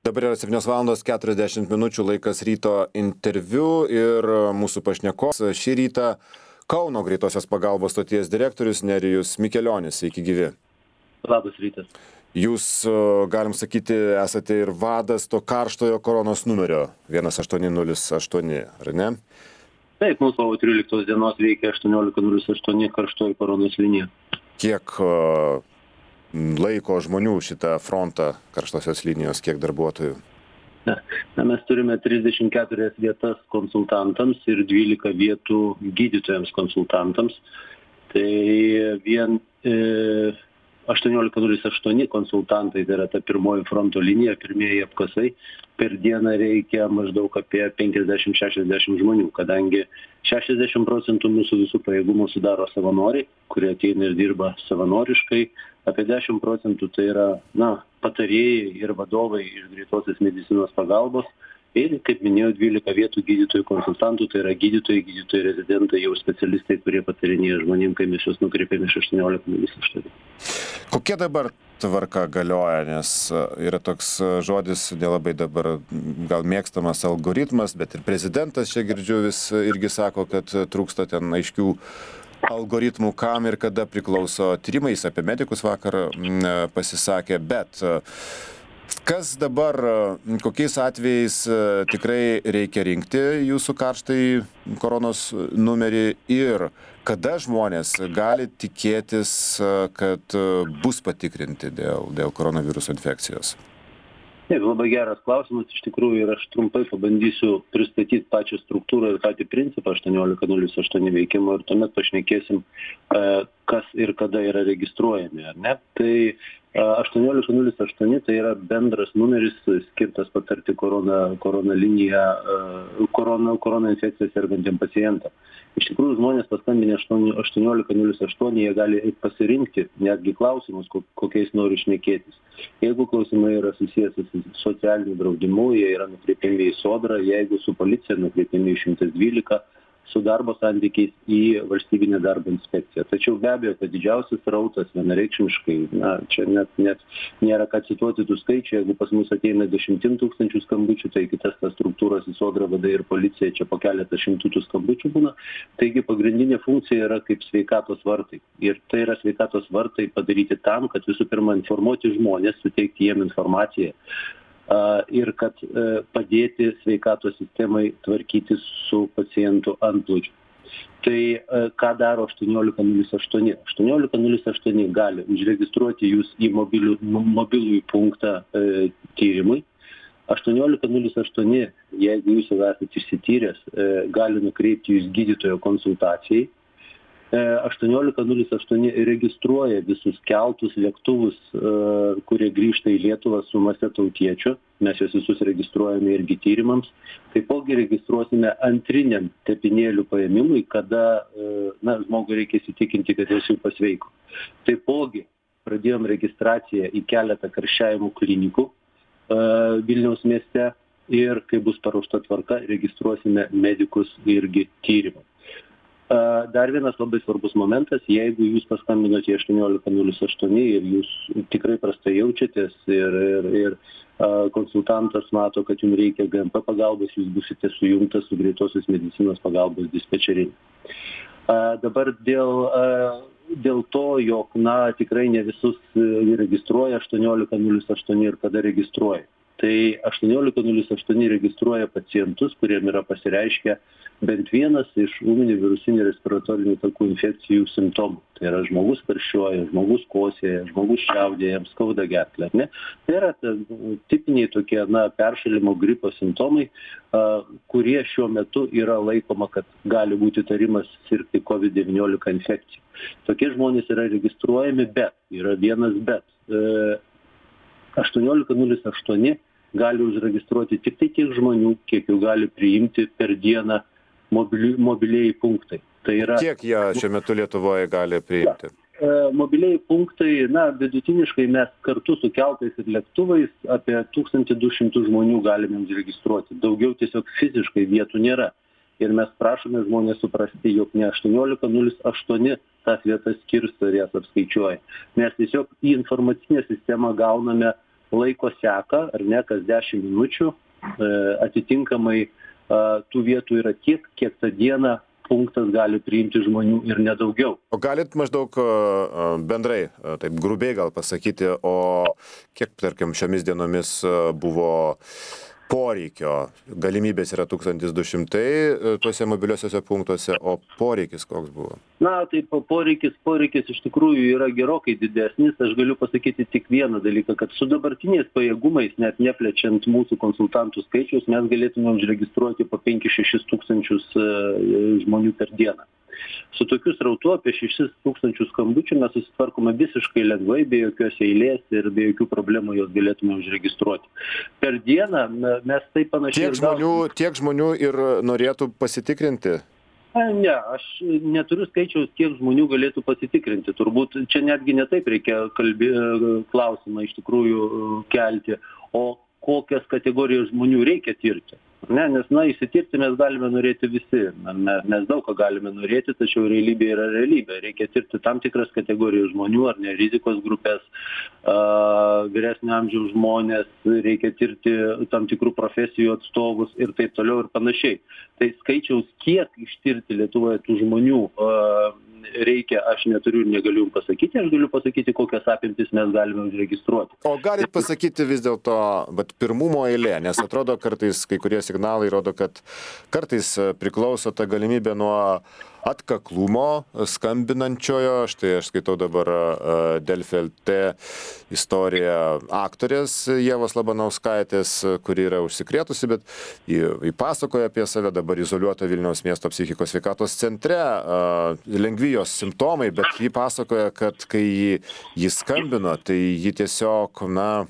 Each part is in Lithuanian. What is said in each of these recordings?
Dabar yra 7:40 laikas ryto interviu ir mūsų pašnekovas šį rytą Kauno greitosios pagalbos stoties direktorius Nerijus Mikelionis. Sveiki gyvi. Labas rytas. Jūs, galim sakyti, esate ir vadas to karštojo koronos numerio 1808, ar ne? Taip, mūsų 13 dienos veikia 1808 karštoji koronos linija. Kiek laiko žmonių šitą frontą karštosios linijos, kiek darbuotojų? Mes turime 34 vietas konsultantams ir 12 vietų gydytojams konsultantams. Tai vien 1808 konsultantai, tai yra ta pirmoji fronto linija, pirmieji apkasai. Per dieną reikia maždaug apie 50-60 žmonių, kadangi 60% mūsų visų pajėgumų sudaro savanoriai, kurie ateina ir dirba savanoriškai. Apie 10% tai yra patarėjai ir vadovai iš greitosios medicinos pagalbos. Ir, kaip minėjau, 12 vietų gydytojų konsultantų, tai yra gydytojai rezidentai, jau specialistai, kurie patarinėja žmonėm, kai mes juos nukreipiame iš 1808. Kokia dabar tvarka galioja, nes yra toks žodis nelabai dabar gal mėgstamas algoritmas, bet ir prezidentas čia girdžiu vis irgi sako, kad trūksta ten aiškių algoritmų, kam ir kada priklauso tyrimais, apie medikus vakar pasisakė, bet kas dabar, kokiais atvejais tikrai reikia rinkti jūsų karštai koronos numerį ir kada žmonės gali tikėtis, kad bus patikrinti dėl koronaviruso infekcijos? Taip, labai geras klausimas iš tikrųjų ir aš trumpai pabandysiu pristatyti pačią struktūrą ir patį principą 1808 veikimo ir tuomet pašnekėsim, kas ir kada yra registruojami, ar ne? Tai 1808 tai yra bendras numeris skirtas patarti korona liniją, korona infekciją sergantiem pacientam. Iš tikrųjų, žmonės paskambinę 1808, jie gali pasirinkti netgi klausimus, kokiais nori šnekėtis. Jeigu klausimai yra susijęs su socialiniu draudimu, jie yra nukreipiami į sodrą, jeigu su policija nukreipiami į 112, su darbo santykiais į valstybinę darbo inspekciją. Tačiau be abejo, kad didžiausias srautas vienareikšmiškai, čia net nėra ką cituoti tų skaičių, jeigu pas mus ateina 10 000 skambučių, tai kitas tas struktūros į sodrą, VD ir policiją, čia po keletą šimtų tų skambučių būna. Taigi pagrindinė funkcija yra kaip sveikatos vartai. Ir tai yra sveikatos vartai padaryti tam, kad visų pirma informuoti žmonės, suteikti jiem informaciją. Ir kad padėti sveikatos sistemai tvarkytis su pacientų antplūdžiu. Tai ką daro 1808? 1808 gali užregistruoti jūs į mobilųjį punktą tyrimui. 1808, jeigu jūs jau esate išsityręs, gali nukreipti jūs gydytojo konsultacijai. 1808 registruoja visus keltus, lėktuvus, kurie grįžta į Lietuvą su mase tautiečių. Mes juos visus registruojame irgi tyrimams. Taipogi registruosime antriniam tepinėlių paėmimui, kada žmogui reikia įsitikinti, kad jis jau pasveiko. Taipogi pradėjom registraciją į keletą karščiavimo klinikų Vilniaus mieste ir, kai bus paruošta tvarka, registruosime medikus irgi tyrimams. Dar vienas labai svarbus momentas, jeigu jūs paskambinote 1808 ir jūs tikrai prastai jaučiatės ir konsultantas mato, kad jums reikia GMP pagalbos, jūs busite sujungtas su greitosios medicinos pagalbos dispečerinė. Dabar dėl to, jog tikrai ne visus registruoja 1808 ir kada registruoja. Tai 1808 registruoja pacientus, kuriem yra pasireiškę bent vienas iš ūminių virusinių respiratorinių takų infekcijų simptomų. Tai yra žmogus karščiuoja, žmogus kosėja, žmogus čiaudėja, jam skauda gerklę. Tai yra tipiniai tokie peršalimo gripo simptomai, kurie šiuo metu yra laikoma, kad gali būti įtarimas sirgti COVID-19 infekcija. Tokie žmonės yra registruojami, bet yra vienas bet. 1808 gali užregistruoti tik tai tiek žmonių, kiek jų gali priimti per dieną mobilieji punktai. Tai yra, kiek jie šiuo metu Lietuvoje gali priimti? Mobilieji punktai, vidutiniškai mes kartu su keltais ir lėktuvais apie 1200 žmonių galime užregistruoti. Daugiau tiesiog fiziškai vietų nėra. Ir mes prašome žmonės suprasti, jog ne 1808 tas vietas skirsto ir jas apskaičiuoja. Mes tiesiog į informacinę sistemą gauname laiko seką, ar ne, kas 10 minučių, atitinkamai tų vietų yra tiek, kiek tą dieną punktas gali priimti žmonių ir nedaugiau. O galit maždaug bendrai, taip grubiai gal pasakyti, o kiek, tarkim, šiomis dienomis buvo poreikio? Galimybės yra 1200 tuose mobiliuosiuose punktuose, o poreikis koks buvo? Na, tai poreikis iš tikrųjų yra gerokai didesnis. Aš galiu pasakyti tik vieną dalyką, kad su dabartiniais pajėgumais, net neplečiant mūsų konsultantų skaičiaus, mes galėtume užregistruoti po 5-6 tūkstančius žmonių per dieną. Su tokiu srautu apie 6 tūkstančių skambučių mes susitvarkome visiškai lengvai, be jokios eilės ir be jokių problemų jos galėtume užregistruoti. Per dieną mes taip panašiai... Tiek žmonių ir norėtų pasitikrinti? Ne, aš neturiu skaičiaus, kiek žmonių galėtų pasitikrinti. Turbūt čia netgi ne taip reikia klausimą iš tikrųjų kelti, o kokias kategorijas žmonių reikia tirti. Ne, nes, įsitirti mes galime norėti visi. Mes daug ką galime norėti, tačiau realybė yra realybė. Reikia tirti tam tikras kategorijas žmonių, ar ne, rizikos grupės, vyresnio amžiaus žmonės, reikia tirti tam tikrų profesijų atstovus ir taip toliau ir panašiai. Tai skaičiaus, kiek ištirti Lietuvoje tų žmonių reikia, aš neturiu ir negaliu jums pasakyti, aš galiu pasakyti, kokias apimtis mes galime užregistruoti. O galit pasakyti vis dėlto, bet pirmumo eilė, nes atrodo kartais, kai kurie signalai rodo, kad kartais priklauso ta galimybė nuo atkaklumo skambinančiojo. Štai aš skaitau dabar Delfi LT istoriją aktorės Ievos Labanauskaitės, kuri yra užsikrėtusi, bet ji pasakoja apie save, dabar izoliuota Vilniaus miesto psichikos sveikatos centre, lengvi jos simptomai, bet ji pasakoja, kad kai ji skambino, tai ji tiesiog,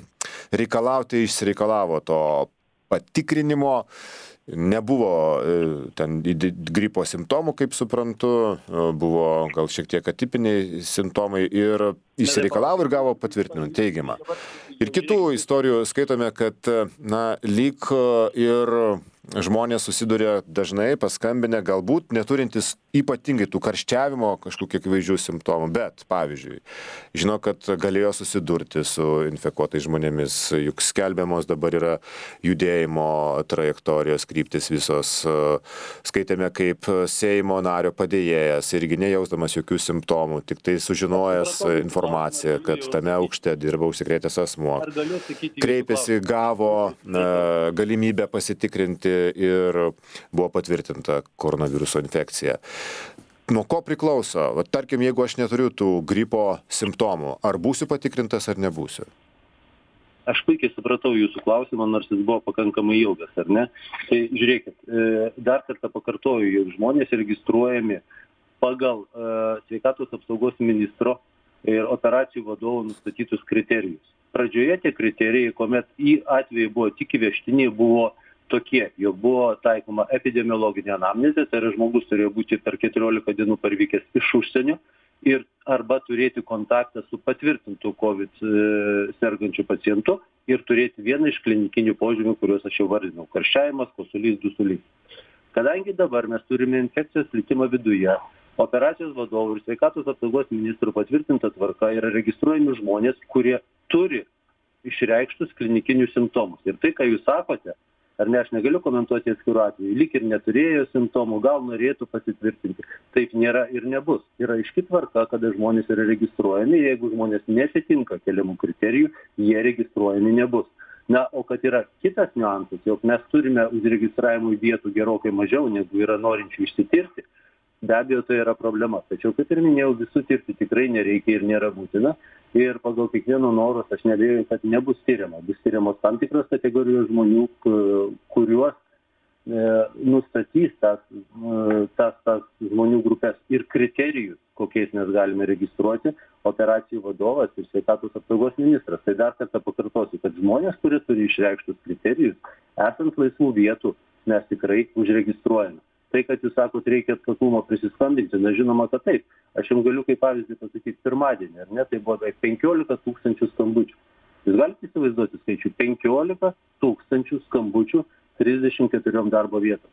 išsireikalavo to patikrinimo. Nebuvo ten gripo simptomų, kaip suprantu, buvo gal šiek tiek atipiniai simptomai ir išsireikalavo ir gavo patvirtinimą, teigiamą. Ir kitų istorijų skaitome, kad lyg ir žmonės susiduria dažnai paskambinę, galbūt neturintis ypatingai tų karščiavimo kažkokių akivaizdžių simptomų, bet, pavyzdžiui, žino, kad galėjo susidurti su infekuotais žmonėmis, juk skelbiamos dabar yra judėjimo trajektorijos kryptis visos. Skaitėme, kaip Seimo nario padėjėjas, irgi nejausdamas jokių simptomų, tik tai sužinojęs informaciją, kad tame aukšte dirba užsikrėtęs asmuo. Kreipėsi, gavo galimybę pasitikrinti ir buvo patvirtinta koronaviruso infekcija. Nuo ko priklauso? Tarkim, jeigu aš neturiu tų gripo simptomų, ar būsiu patikrintas ar nebūsiu? Aš puikiai supratau jūsų klausimą, nors jis buvo pakankamai ilgas, ar ne? Tai žiūrėkit, dar kartą pakartoju, jog žmonės registruojami pagal sveikatos apsaugos ministro ir operacijų vadovų nustatytus kriterijus. Pradžioje tie kriterijai, kuomet į atvejai buvo tik įvežtiniai, buvo tokie, jog buvo taikoma epidemiologinė anamnezė, tai yra žmogus turėjo būti per 14 dienų parvykęs iš užsienio ir arba turėti kontaktą su patvirtintu COVID sergančiu pacientu ir turėti vieną iš klinikinių požymių, kuriuos aš jau vardinau, karščiavimas, kosulys, dusulys. Kadangi dabar mes turime infekcijos plitimą viduje, operacijos vadovų ir sveikatos apsaugos ministrų patvirtinta tvarka yra registruojami žmonės, kurie turi išreikštus klinikinius simptomus. Ir tai, ką jūs sakote, ar ne, aš negaliu komentuoti atskirų atvejų, lyg ir neturėjo simptomų, gal norėtų pasitvirtinti. Taip nėra ir nebus. Yra aiški tvarka, kada žmonės yra registruojami, jeigu žmonės nesitinka keliamų kriterijų, jie registruojami nebus. Na, o kad yra kitas niuansas, jog mes turime užregistravimui vietų gerokai mažiau, negu yra norinčių išsitirti, be abejo, tai yra problema. Tačiau, kaip ir minėjau, visų tirti tikrai nereikia ir nėra būtina. Ir pagal kiekvieno norus aš neabejoju, kad nebus tyriama. Bus tyriamos tam tikros kategorijos žmonių, kuriuos nustatys tas žmonių grupės ir kriterijus, kokiais mes galime registruoti, operacijų vadovas ir sveikatos apsaugos ministras. Tai dar kartą pakartosiu, kad žmonės, kurie turi išreikštus kriterijus, esant laisvų vietų, mes tikrai užregistruojame. Tai, kad jūs sakot, reikia atkaklumo prisiskambinti, na žinoma, kad taip. Aš jums galiu kaip pavyzdį pasakyti pirmadienį, ar ne, tai buvo 15 tūkstančių skambučių. Jūs galite įsivaizduoti skaičių, 15 tūkstančių skambučių 34 darbo vietos.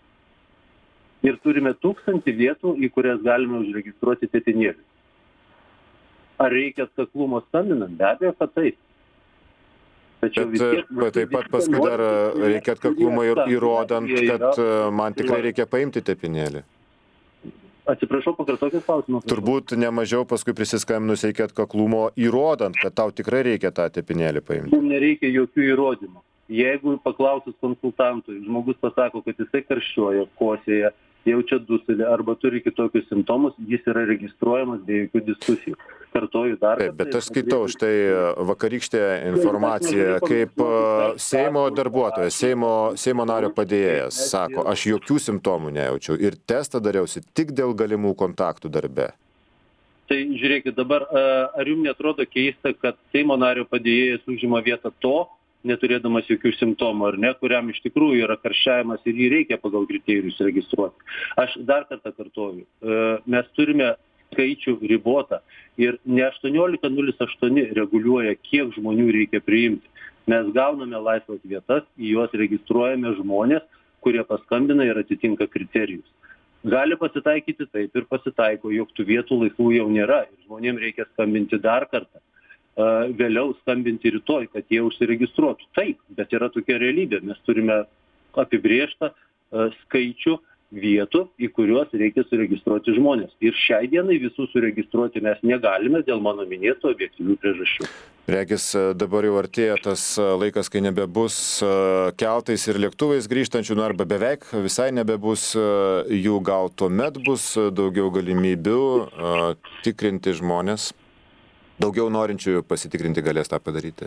Ir turime 1000 vietų, į kurias galime užregistruoti tėtinėlius. Ar reikia atkaklumo skambinant? Be abejo, kad taip. Tačiau vis tiek Bet taip pat paskui dar reikia atkaklumo įrodant, kad man tikrai reikia paimti tepinėlį. Atsiprašau, pakartokit klausimą. Turbūt nemažiau paskui prisiskambinus reikia atkaklumo įrodant, kad tau tikrai reikia tą tepinėlį paimti. Mums nereikia jokių įrodymų. Jeigu paklausus konsultantui, žmogus pasako, kad jisai karščiuoja, kosėja, jaučia dusulį arba turi kitokius simptomus, jis yra registruojamas be jokių diskusijų. Kartoju dar kartą. Taip, bet aš skaitau štai vakarykštę informaciją, kaip Seimo darbuotojas, Seimo nario padėjėjas sako, aš jokių simptomų nejaučiau ir testą dariausi tik dėl galimų kontaktų darbe. Tai žiūrėkit, dabar ar jums netrodo keista, kad Seimo nario padėjėjas užima vietą to, neturėdamas jokių simptomų, ar ne, kuriam iš tikrųjų yra karščiavimas ir jį reikia pagal kriterijus registruoti. Aš dar kartą kartuoju, mes turime skaičių ribotą ir ne 1808 reguliuoja, kiek žmonių reikia priimti. Mes gauname laisvas vietas, į juos registruojame žmonės, kurie paskambina ir atitinka kriterijus. Gali pasitaikyti taip ir pasitaiko, jog tų vietų laisvų jau nėra ir žmonėms reikia skambinti dar kartą. Vėliau skambinti rytoj, kad jie užsiregistruotų. Taip, bet yra tokia realybė. Mes turime apibrėžtą skaičių vietų, į kuriuos reikia suregistruoti žmonės. Ir šiai dienai visų suregistruoti mes negalime dėl mano minėtų objektyvių priežasčių. Regis dabar jau artėja tas laikas, kai nebebus keltais ir lėktuvais grįžtančių, arba beveik visai nebebus jų, gal tuomet bus daugiau galimybių tikrinti žmonės. Daugiau norinčių pasitikrinti galės tą padaryti?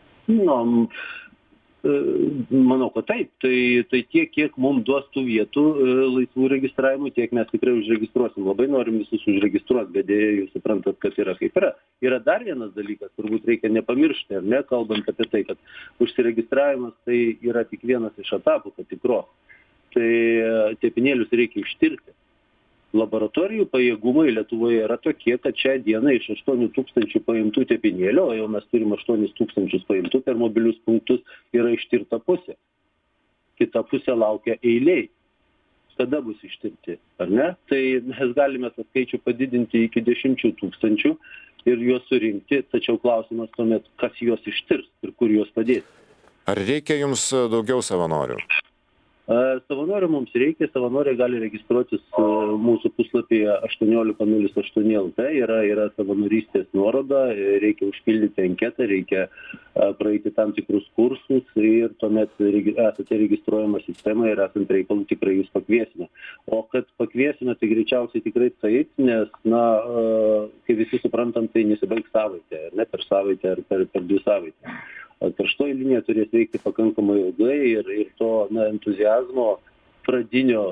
Manau, kad taip. Tai tiek, kiek mums duos tų vietų laisvų registravimų, tiek mes tikrai užregistruosim. Labai norim visus užregistruoti, bet dėja jūs suprantat, kas yra kaip yra. Yra dar vienas dalykas, turbūt reikia nepamiršti, ar ne, kalbant apie tai, kad užsiregistravimas tai yra tik vienas iš etapų patikros. Tai tepinėlius reikia ištirti. Laboratorijų pajėgumai Lietuvoje yra tokie, kad šią dieną iš 8 000 paimtų tepinėlių, o jau mes turim 8 000 paimtų per mobilius punktus, yra ištirta pusė. Kita pusė laukia eiliai. Kada bus ištirti, ar ne? Tai mes galime tą skaičių padidinti iki 10 000 ir juos surinkti, tačiau klausimas tuomet, kas juos ištirs ir kur juos padėti. Ar reikia jums daugiau savanorių? Savanorių mums reikia, savanoriai gali registruotis mūsų puslapyje 1808 LT, yra savanorystės nuoroda, reikia užpildyti anketą, reikia praeiti tam tikrus kursus ir tuomet esate registruojama sistema ir esant reikalų tikrai jūs pakviesime. O kad pakviesime, tai greičiausiai tikrai taip, nes, kai visi suprantam, tai nesibaigs savaitę, ne per savaitę ar per 2 savaitės. Karštoji linija turės veikti pakankamai ilgai ir to entuziazmo pradinio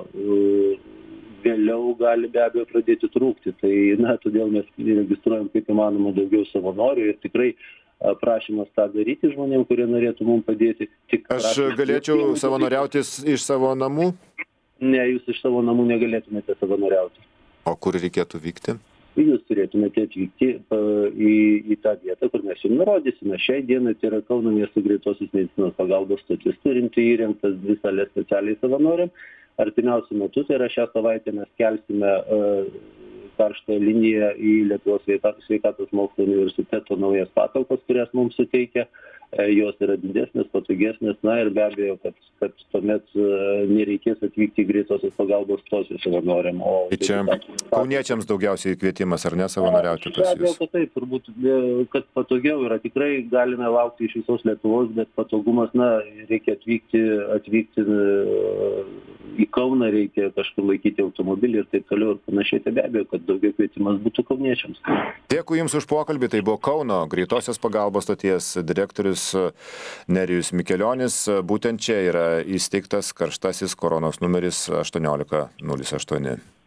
vėliau gali be abejo pradėti trūkti. Tai todėl mes registruojam kaip įmanoma daugiau savanorių ir tikrai prašymas tą daryti žmonėm, kurie norėtų mums padėti. Aš galėčiau savanoriauti iš savo namų? Ne, jūs iš savo namų negalėtumėte savanoriauti. O kur reikėtų vykti? Jūs turėtumėte atvykti į tą vietą, kur mes jums nurodysime. Šiai dienai tai yra Kauno miesto greitosios medicinos pagalbos stotis, turinti įrengtas 2 sales specialiai savanoriam. Artimiausiu metu, tai yra šią savaitę, mes kelsime karštąją liniją į Lietuvos sveikatos mokslo universiteto naujas patalpas, kurias mums suteikia. Jos yra didesnės, patogesnės, ir be abejo, kad tuomet nereikės atvykti į greitosios pagalbos stotį savanoriam. Tai čia kauniečiams daugiausiai kvietimas, ar ne, savanoriauti pas jūs? Be abejo, kad taip, turbūt, kad patogiau yra. Tikrai galime laukti iš visos Lietuvos, bet patogumas, reikia atvykti į Kauną, reikia kažkur laikyti automobilį ir taip toliau ir panašiai. Tai be abejo, kad daugiau kvietimas būtų kauniečiams. Dėkui Jums už pokalbį. Tai buvo Kauno greitosios pagalbos stoties direktorius Nerijus Mikelionis. Būtent čia yra įsteigtas karštasis koronos numeris 1808.